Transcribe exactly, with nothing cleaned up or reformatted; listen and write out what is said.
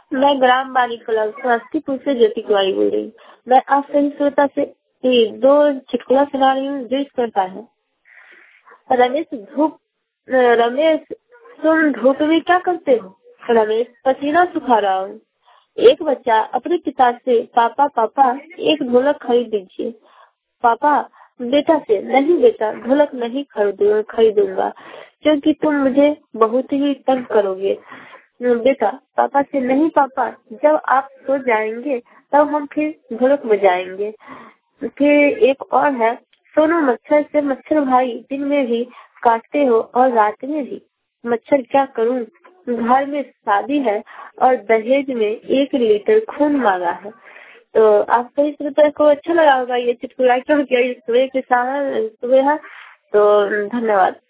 मैं ग्राम बाली क्लब समस्तीपुर से ज्योति कुमारी बोल रही हूँ। मैं आप सही श्रोता से ये दो चुटकुला सुना रही हूँ जो इस प्रकार है। रमेश धूप रमेश तुम धूप में क्या करते हो? रमेश पसीना सुखा रहा हूँ। एक बच्चा अपने पिता से पापा पापा एक ढोलक खरीद दीजिए। पापा बेटा से नहीं बेटा ढोलक नहीं खरीदूंगा खरीदूंगा क्योंकि तुम मुझे बहुत ही तंग करोगे। बेटा पापा से नहीं पापा जब आप सो जाएंगे तब हम फिर ढोलक बजाएंगे। फिर एक और है, सोनू मच्छर से मच्छर भाई दिन में भी काटते हो और रात में भी। मच्छर क्या करूं, घर में शादी है और दहेज में एक लीटर खून मांगा है। तो आपको इस तरह को अच्छा लगा होगा ये चुटकुला, क्योंकि सुबह के साथ सुबह है। तो धन्यवाद।